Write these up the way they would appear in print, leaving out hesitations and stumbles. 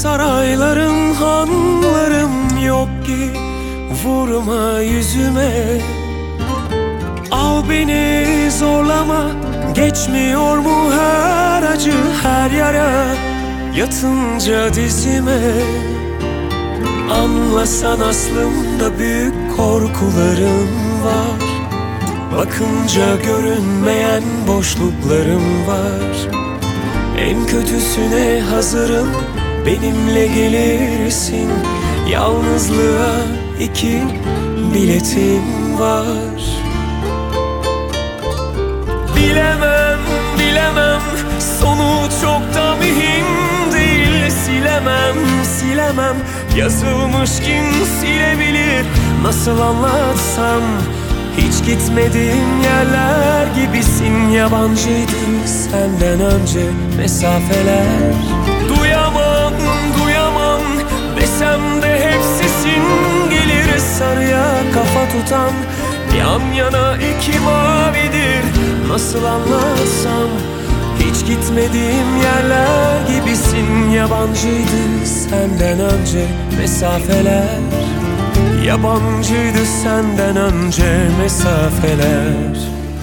Saraylarım, hanlarım yok ki vurma yüzüme. Al beni zorlama, geçmiyor mu her acı her yara yatınca dizime. Anlasan aslında büyük korkularım var. Bakınca görünmeyen boşluklarım var. En kötüsüne hazırım, benimle gelirsin. Yalnızlığa 2 biletim var. Bilemem, bilemem, sonu çok da mühim değil. Silemem, silemem, yazılmış kim silebilir. Nasıl anlatsam, hiç gitmediğim yerler gibisin. Yabancıydı senden önce mesafeler. Duyamam, duyamam desem de hep sesin gelir. Sarıya kafa tutan yan yana 2 mavidir. Nasıl anlatsam, hiç gitmediğim yerler gibisin. Yabancıydı senden önce mesafeler. Yabancıydı senden önce mesafeler.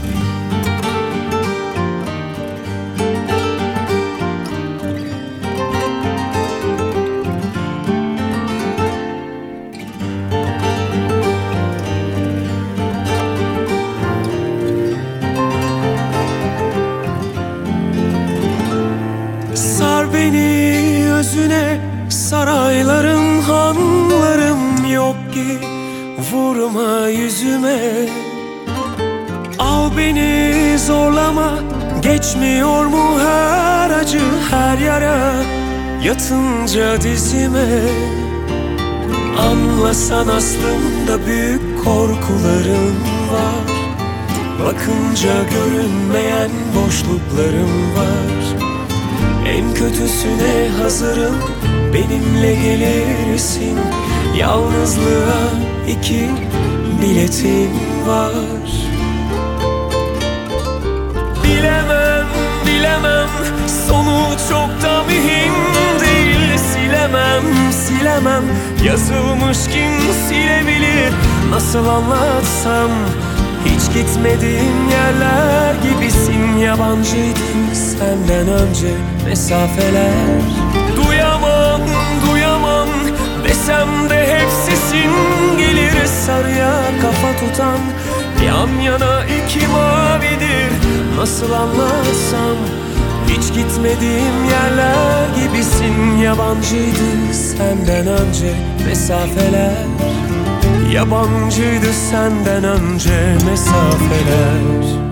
Sar beni özüne, saraylarım, hanlarım yok ki vurma yüzüme. Al beni zorlama, geçmiyor mu her acı her yara yatınca dizime. Anlasan aslında büyük korkularım var. Bakınca görünmeyen boşluklarım var. En kötüsüne hazırım, benimle gelirsin. Yalnızlığa 2 biletim var. Bilemem, bilemem, sonu çok da mühim değil. Silemem, silemem, yazılmış kim silebilir. Nasıl anlatsam, hiç gitmediğim yerler gibisin. Yabancıydı senden önce mesafeler. Duyamam, duyamam desem de hep sesin gelir. Sarıya kafa tutan yan yana 2 mavidir. Nasıl anlatsam, hiç gitmediğim yerler gibisin. Yabancıydı senden önce mesafeler. Yabancıydı senden önce mesafeler.